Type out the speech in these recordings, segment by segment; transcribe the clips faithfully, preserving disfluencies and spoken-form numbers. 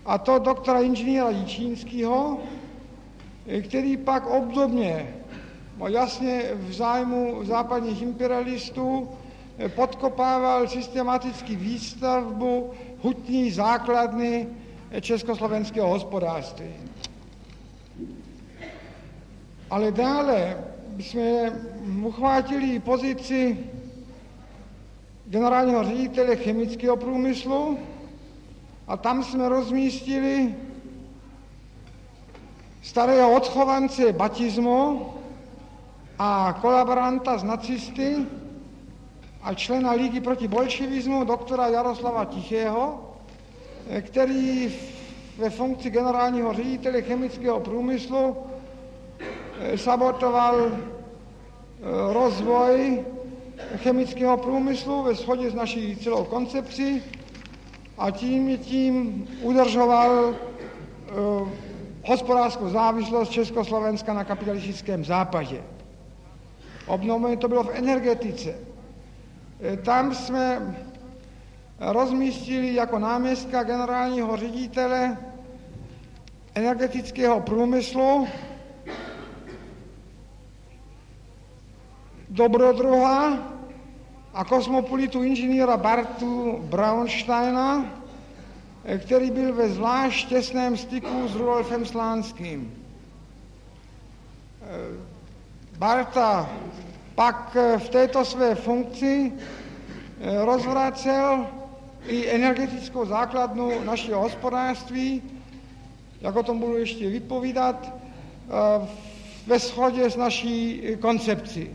a to doktora inženýra Jičínského, který pak obdobně, jasně v zájmu západních imperialistů, podkopával systematicky výstavbu hutní základny československého hospodářství. Ale dále jsme uchvátili pozici generálního ředitele chemického průmyslu a tam jsme rozmístili starého odchovance batismo a kolaboranta z nacisty a člena Ligy proti bolševismu doktora Jaroslava Tichého, který ve funkci generálního ředitele chemického průmyslu sabotoval rozvoj chemického průmyslu ve shodě s naší celou koncepcí a tím tím udržoval uh, hospodářskou závislost Československa na kapitalistickém západě. Obnovení to bylo v energetice. Tam jsme rozmístili jako náměstka generálního ředitele energetického průmyslu dobrodruha a kosmopolitu inženýra Bartu Braunsteina, který byl ve zvlášť těsném styku s Rudolfem Slánským. Barta pak v této své funkci rozvracel i energetickou základnu našeho hospodářství, jak o tom budu ještě vypovídat, ve shodě s naší koncepcí.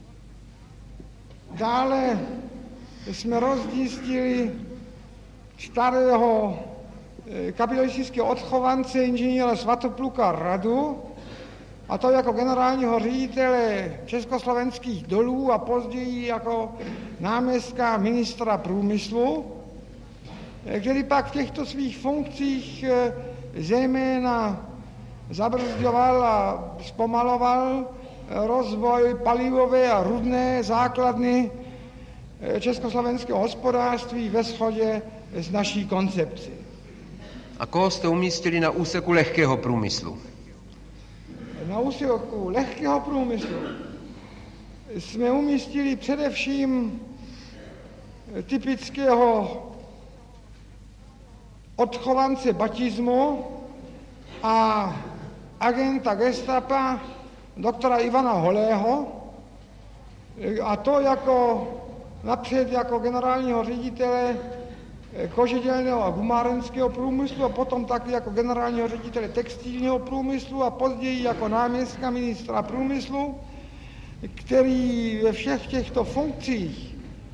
Dále jsme rozdístili starého kapitalistického odchovance inženýra Svatopluka Radu, a to jako generálního ředitele československých dolů a později jako náměstka ministra průmyslu, který pak v těchto svých funkcích zejména zabrzďoval a zpomaloval rozvoj palivové a rudné základny československého hospodářství ve shodě s naší koncepcí. A koho jste umístili na úseku lehkého průmyslu? Na úseku lehkého průmyslu jsme umístili především typického odchovance batismu a agenta gestapa doktora Ivana Holého, a to jako napřed jako generálního ředitele kožedělného a gumárenského průmyslu a potom taky jako generálního ředitele textilního průmyslu a později jako náměstka ministra průmyslu, který ve všech těchto funkcích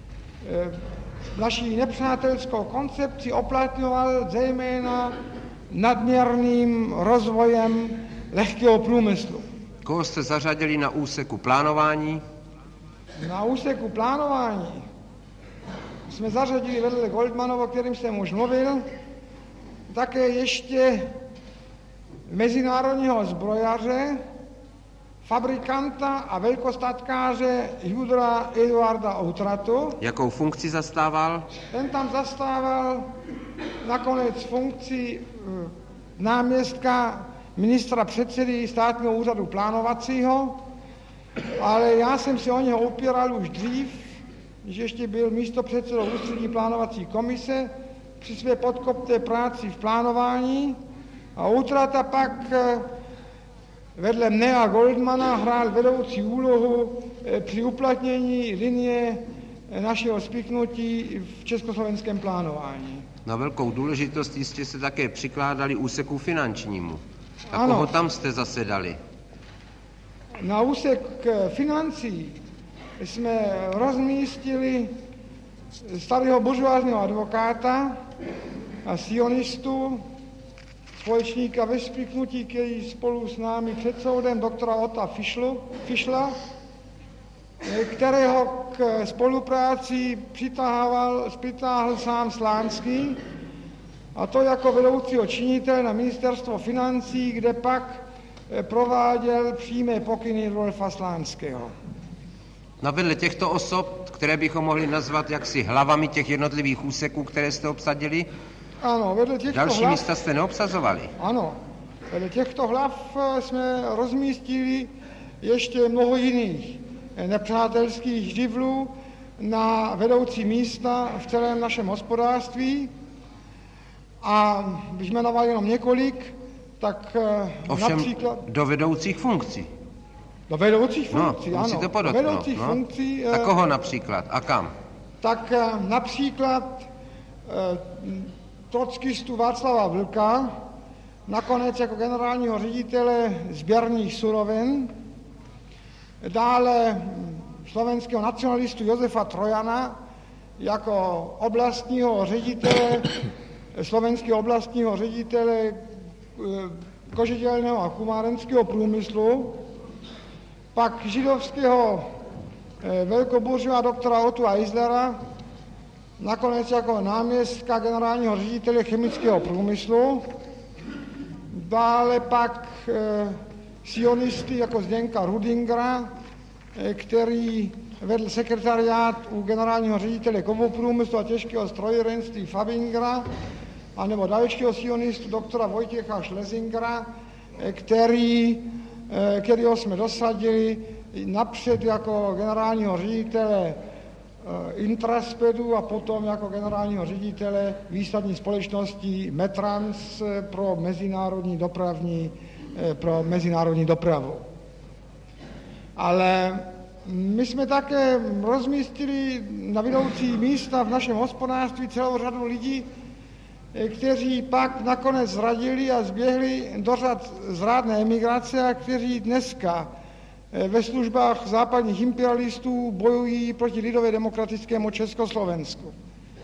naší nepřátelskou koncepci oplatňoval zejména nadměrným rozvojem lehkého průmyslu. Koho jste zařadili na úseku plánování? Na úseku plánování jsme zařadili vedle Goldmanova, o kterém jsem už mluvil, také ještě mezinárodního zbrojaře, fabrikanta a velkostatkáře Judra Eduarda Outratu. Jakou funkci zastával? Ten tam zastával nakonec funkci náměstka ministra předsedy státního úřadu plánovacího, ale já jsem se o něho opíral už dřív, když ještě byl místopředsedou ústřední plánovací komise při své podkopté práci v plánování a Outrata pak vedle mne a Goldmana hrál vedoucí úlohu při uplatnění linie našeho spiknutí v československém plánování. Na velkou důležitost jistě se také přikládali úseku finančnímu. A ano. Koho tam jste zasedali? Na úsek financí jsme rozmístili starého buržoázního advokáta a sionistu, společníka ve spiknutí, který spolu s námi před soudem doktora Ota Fischla, kterého k spolupráci přitáhl, přitáhl sám Slánský, a to jako vedoucího činitele na ministerstvo financí, kde pak prováděl přímé pokyny Rudolfa Slánského. No vedle těchto osob, které bychom mohli nazvat jaksi hlavami těch jednotlivých úseků, které jste obsadili, Ano, vedle těchto Další hlav, místa jste neobsazovali. Ano, vedle těchto hlav jsme rozmístili ještě mnoho jiných nepřátelských živlů na vedoucí místa v celém našem hospodářství. A když jsme navali jenom několik, tak ovšem například... do vedoucích funkcí. Do vedoucích funkcí, no, ano. musíte podotknout, do vedoucích no. funkcí... Tak koho například a kam? Tak například trockistu Václava Vlka, nakonec jako generálního ředitele sběrných surovin, dále slovenského nacionalistu Josefa Trojana jako oblastního ředitele, slovenského oblastního ředitele kožedělného a kumárenského průmyslu, pak židovského velkoburžova doktora Otu Eislera, nakonec jako náměstka generálního ředitele chemického průmyslu, dále pak e, sionisty jako Zdenka Rudingera, e, který vedl sekretariát u generálního ředitele kovoprůmyslu a těžkého strojírenství Fabingera, anebo dalšího sionistu doktora Vojtěcha Schlesingera, e, který, e, kterýho jsme dosadili napřed jako generálního ředitele Intraspedu a potom jako generálního ředitele výsadní společnosti Metrans pro mezinárodní dopravní, pro mezinárodní dopravu. Ale my jsme také rozmístili na vedoucí místa v našem hospodářství celou řadu lidí, kteří pak nakonec zradili a zběhli do řad zrádné emigrace a kteří dneska ve službách západních imperialistů bojují proti lidově demokratickému Československu.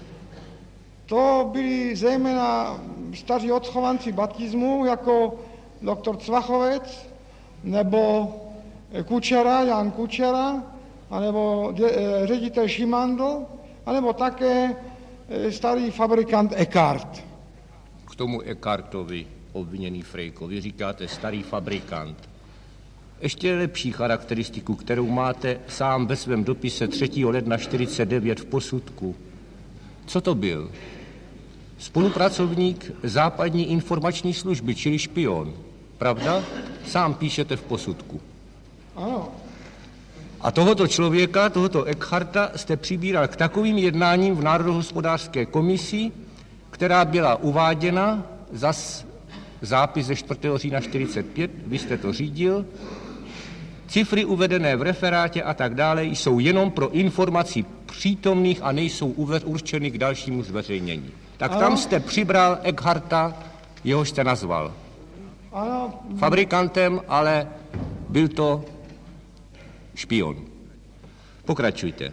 To byli zejména staří odchovanci batismu, jako doktor Cvachovec, nebo Kučera, Jan Kučera, anebo ředitel Šimandl, anebo také starý fabrikant Eckart. K tomu Eckartovi, obviněný Frejko, vy říkáte starý fabrikant. Ještě lepší charakteristiku, kterou máte sám ve svém dopise třetího ledna čtyřicet devět v posudku. Co to byl? Spolupracovník západní informační služby, čili špion. Pravda? Sám píšete v posudku. Ano. A tohoto člověka, tohoto Eckharta, jste přibíral k takovým jednáním v Národohospodářské komisi, která byla uváděna, zas zápis ze čtvrtého října čtyřicet pět, vy jste to řídil, cifry uvedené v referátě a tak dále jsou jenom pro informaci přítomných a nejsou určeny k dalšímu zveřejnění. Tak ano. Tam jste přibral Eckharta, jehož jste nazval ano. fabrikantem, ale byl to špion. Pokračujte.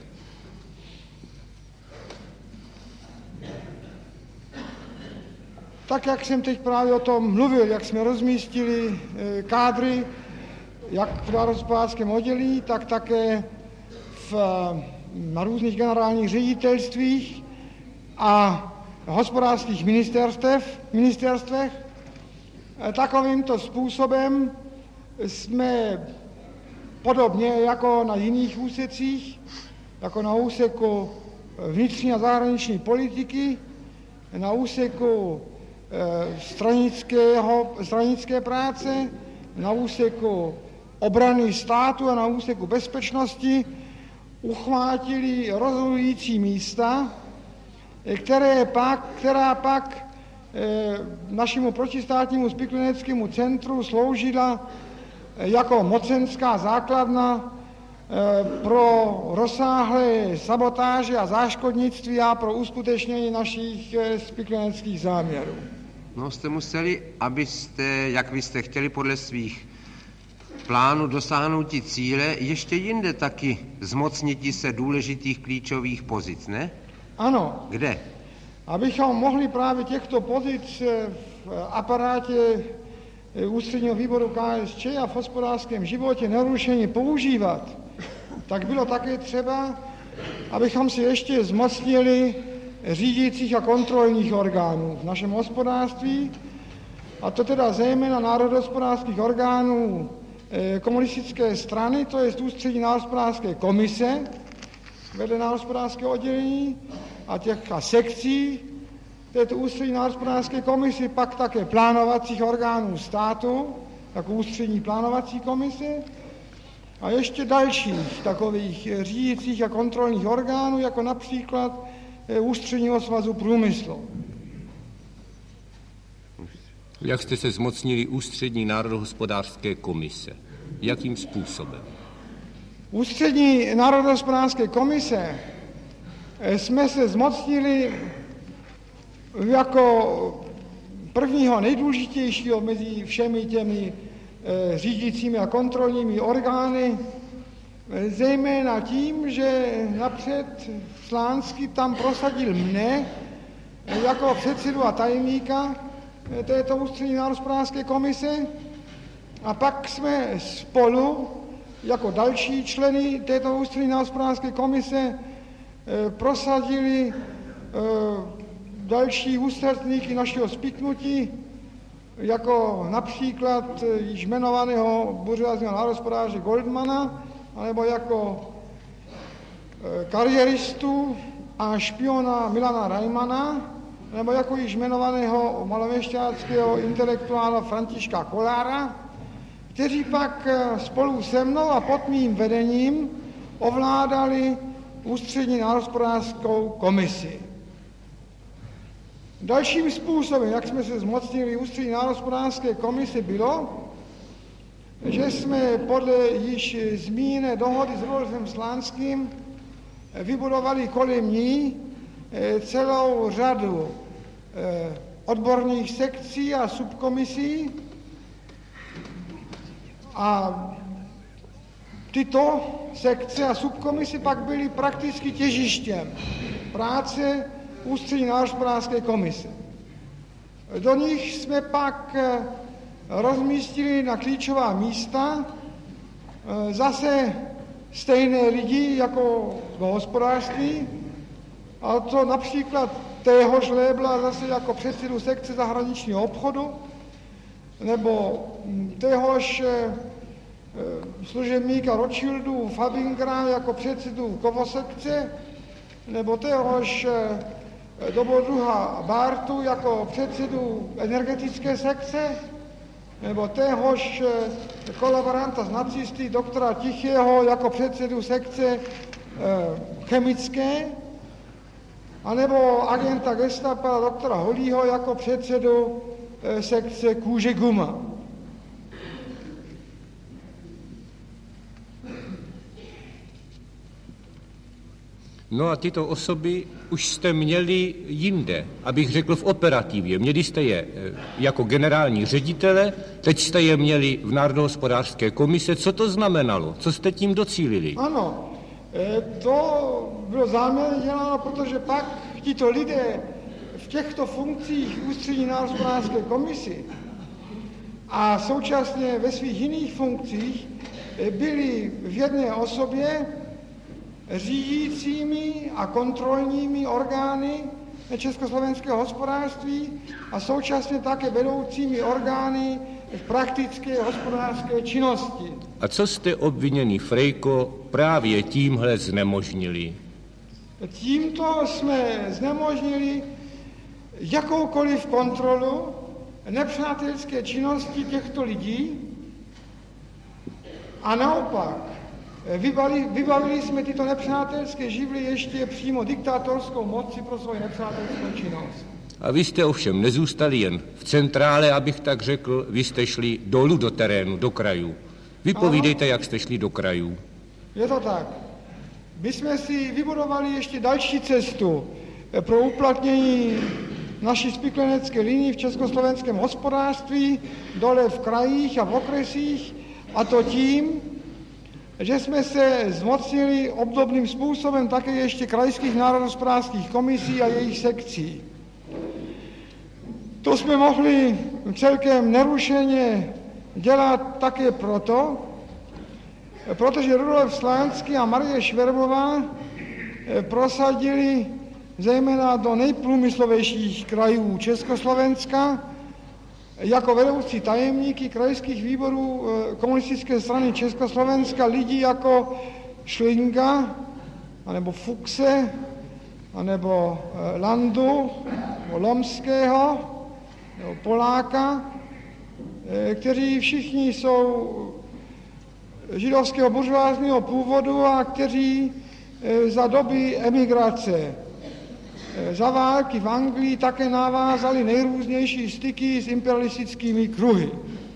Tak, jak jsem teď právě o tom mluvil, jak jsme rozmístili kádry, jak v národohospodářském oddělí, tak také v, na různých generálních ředitelstvích a hospodářských ministerstev, ministerstvech. Takovýmto způsobem jsme podobně jako na jiných úsecích, jako na úseku vnitřní a zahraniční politiky, na úseku stranického, stranické práce, na úseku obrany státu a na úseku bezpečnosti uchvátili rozhodující místa, které pak, která pak e, našemu protistátnímu spikleneckému centru sloužila jako mocenská základna e, pro rozsáhlé sabotáže a záškodnictví a pro uskutečnění našich e, spikleneckých záměrů. No, jste museli, abyste, jak vy jste chtěli podle svých plánů dosáhnout cíle, ještě jinde taky zmocniti se důležitých klíčových pozic, ne? Ano. Kde? Abychom mohli právě těchto pozic v aparátě ústředního výboru K S Č a v hospodářském životě nerušeně používat, tak bylo také třeba, abychom si ještě zmocnili řídících a kontrolních orgánů v našem hospodářství, a to teda zejména národohospodářských orgánů komunistické strany, to je ústřední národohospodářské komise vedle národohospodářského oddělení a těch a sekcí této ústřední národohospodářské komisi, pak také plánovacích orgánů státu, jako ústřední plánovací komise, a ještě dalších takových řídících a kontrolních orgánů, jako například Ústředního svazu průmyslu. Jak jste se zmocnili ústřední národohospodářské komise? Jakým způsobem? Ústřední národohospodářské komise jsme se zmocnili jako prvního nejdůležitějšího mezi všemi těmi řídícími a kontrolními orgány, zejména tím, že napřed Slánský tam prosadil mne jako předsedu a tajemníka této ústřední národohospodářské komise, a pak jsme spolu jako další členy této ústřední národohospodářské komise prosadili další ústředníky našeho spiknutí, jako například již jmenovaného buržoazního národohospodáře Goldmana, anebo jako kariéristu a špiona Milana Rajmana, nebo jako již jmenovaného maloměšťáckého intelektuála Františka Kolára, kteří pak spolu se mnou a pod mým vedením ovládali ústřední národohospodářskou komisi. Dalším způsobem, jak jsme se zmocnili ústřední národohospodářské komise, bylo, že jsme podle již zmíněné dohody s Rudolfem Slánským vybudovali kolem ní celou řadu odborných sekcí a subkomisí, a tyto sekce a subkomisy pak byly prakticky těžištěm práce ústřední národohospodářské komise. Do nich jsme pak rozmístili na klíčová místa zase stejné lidi jako do hospodářství, a to například téhož Lébla zase jako předsedu sekce zahraničního obchodu, nebo téhož služebníka Rothschildu Fabingera jako předsedu kovosekce, nebo téhož dobrodruha Bártu jako předsedu energetické sekce, nebo téhož kolaboranta z nacisty doktora Tichého jako předsedu sekce chemické, anebo agenta gestapa doktora Holího jako předsedu sekce kůže guma. No a tyto osoby už jste měli jinde, abych řekl v operativě. Měli jste je jako generální ředitele, teď jste je měli v národohospodářské komise. Co to znamenalo? Co jste tím docílili? Ano, to bylo záměrně děláno, protože pak tito lidé v těchto funkcích ústřední národohospodářské komisi a současně ve svých jiných funkcích byli v jedné osobě řídícími a kontrolními orgány československého hospodářství a současně také vedoucími orgány v praktické hospodářské činnosti. A co jste, obviněný Frejko, právě tímhle znemožnili? Tímto jsme znemožnili jakoukoliv kontrolu nepřátelské činnosti těchto lidí a naopak Vybavili, vybavili jsme tyto nepřátelské živly ještě přímo diktátorskou moci pro svou nepřátelskou činnost. A vy jste ovšem nezůstali jen v centrále, abych tak řekl, vy jste šli dolů do terénu, do krajů. Vypovídejte, jak jste šli do krajů. Je to tak. My jsme si vybudovali ještě další cestu pro uplatnění naší spiklenecké linie v československém hospodářství, dole v krajích a v okresích, a to tím, že jsme se zmocnili obdobným způsobem také ještě krajských národohospodářských komisí a jejich sekcí. To jsme mohli celkem nerušeně dělat také proto, protože Rudolf Slánský a Marie Šverbová prosadili zejména do nejprůmyslovějších krajů Československa jako vedoucí tajemníky krajských výborů komunistické strany Československa lidi jako Schlinga, anebo Fuchse, anebo Landu, Lomského, nebo Poláka, kteří všichni jsou židovského buržoázního původu a kteří za doby emigrace, za války v Anglii také navázali nejrůznější styky s imperialistickými kruhy.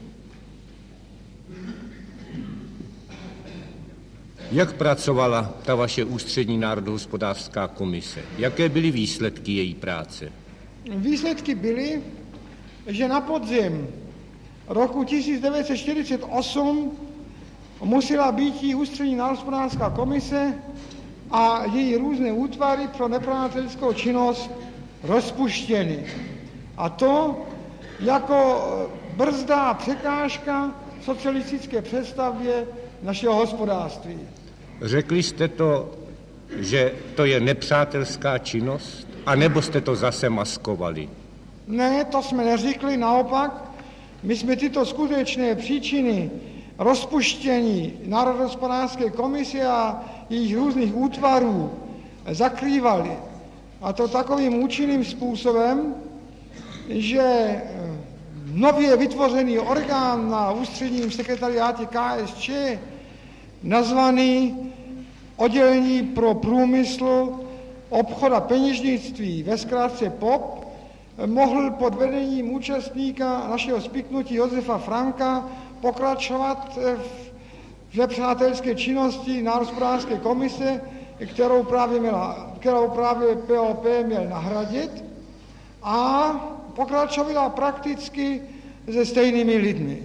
Jak pracovala ta vaše ústřední národohospodářská komise? Jaké byly výsledky její práce? Výsledky byly, že na podzim roku tisíc devět set čtyřicet osm musela být ústřední národohospodářská komise a její různé útvary pro nepřátelskou činnost rozpuštěny. A to jako brzda a překážka socialistické představě našeho hospodářství. Řekli jste to, že to je nepřátelská činnost, anebo jste to zase maskovali? Ne, to jsme neřekli, naopak. My jsme tyto skutečné příčiny rozpuštění Národohospodářské komise a jejich různých útvarů zakrývali. A to takovým účinným způsobem, že nově vytvořený orgán na ústředním sekretariátě K S Č, nazvaný Oddělení pro průmysl, obchod a peněžnictví, ve zkratce P O P, mohl pod vedením účastníka našeho spiknutí Josefa Franka pokračovat v nepřátelské činnosti Národohospodářské komise, kterou právě, měla, kterou právě P O P měl nahradit, a pokračovala prakticky se stejnými lidmi.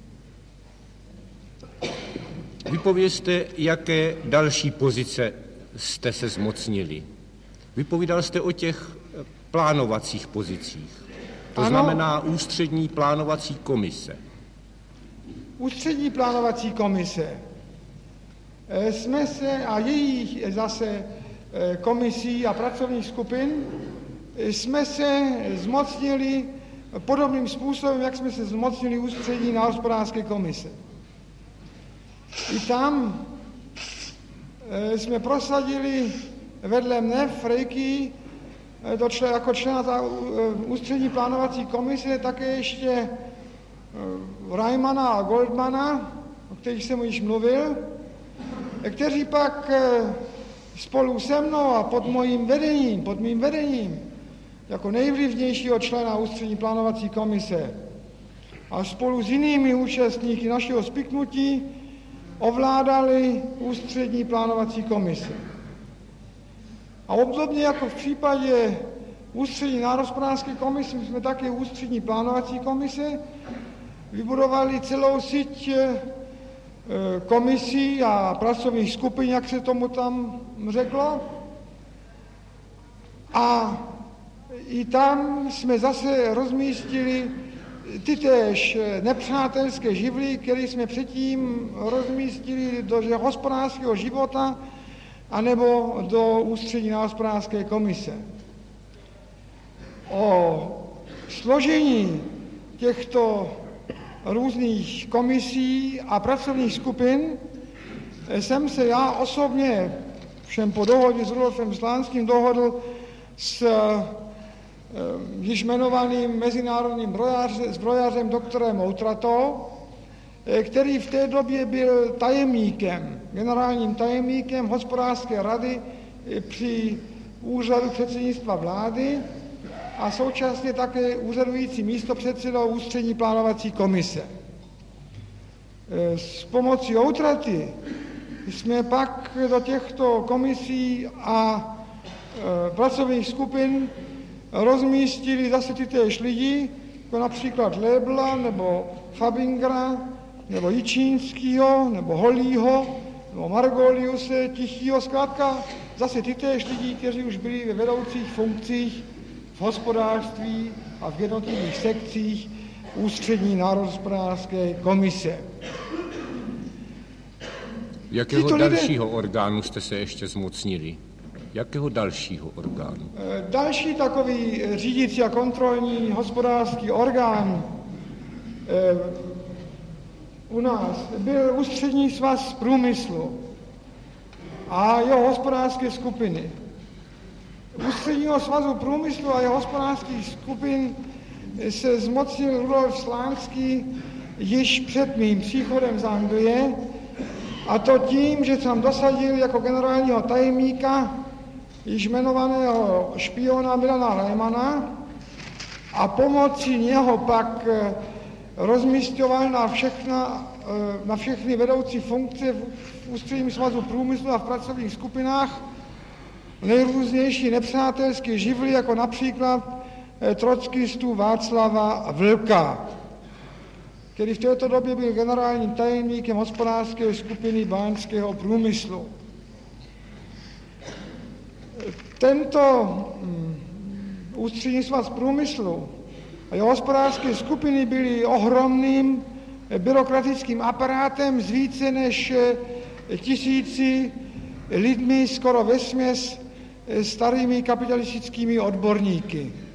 Vypovězte, jaké další pozice jste se zmocnili. Vypovídal jste o těch plánovacích pozicích. To ano, znamená ústřední plánovací komise. Ústřední plánovací komise. Jsme se a jejich zase komisí a pracovních skupin jsme se zmocnili podobným způsobem, jak jsme se zmocnili ústřední národohospodářské komise. I tam jsme prosadili vedle mne Frejky do člen, jako člena ta ústřední plánovací komise také ještě Reimana a Goldmana, o kterých jsem již mluvil, kteří pak spolu se mnou a pod mojím vedením, pod mým vedením, jako nejvlivnějšího člena ústřední plánovací komise a spolu s jinými účastníky našeho spiknutí ovládali ústřední plánovací komise. A obdobně jako v případě ústřední národohospodářské komise, jsme také ústřední plánovací komise vybudovali celou síť komisí a pracovních skupin, jak se tomu tam řeklo. A i tam jsme zase rozmístili tytéž nepřátelské živly, které jsme předtím rozmístili do hospodářského života anebo do ústřední národohospodářské komise. O složení těchto různých komisí a pracovních skupin jsem se já osobně, všem po dohodě s Rudolfem Slánským, dohodl s již jmenovaným mezinárodním zbrojařem doktorem Outratou, který v té době byl tajemníkem, generálním tajemníkem hospodářské rady při úřadu předsednictva vlády a současně také úřadující místopředsedou ústřední plánovací komise. S pomocí Outraty jsme pak do těchto komisí a e, pracovních skupin rozmístili zase tytéž lidi, jako například Lebla, nebo Fabingera, nebo Jičínskýho, nebo Holího, nebo Margoliuse, Tichýho, zkrátka zase tytéž lidi, kteří už byli ve vedoucích funkcích v hospodářství a v jednotlivých sekcích ústřední národohospodářské komise. Jakého Tyto dalšího lidé... orgánu jste se ještě zmocnili? Jakého dalšího orgánu? Další takový řídící a kontrolní hospodářský orgán u nás byl Ústřední svaz průmyslu a jeho hospodářské skupiny. Ústředního svazu průmyslu a jeho hospodářských skupin se zmocnil Rudolf Slánský již před mým příchodem z Anglie, a to tím, že jsem dosadil jako generálního tajemníka již jmenovaného špiona Milana Raimana a pomocí něho pak rozmísťoval na, všechna, na všechny vedoucí funkce v Ústředním svazu průmyslu a v pracovních skupinách nejrůznější nepřátelské živly, jako například trotskistu Václava Vlka, který v této době byl generálním tajemníkem hospodářské skupiny báňského průmyslu. Tento Ústřední svaz průmyslu a jeho hospodářské skupiny byly ohromným byrokratickým aparátem s více než tisíci lidmi, skoro vesměs starými kapitalistickými odborníky.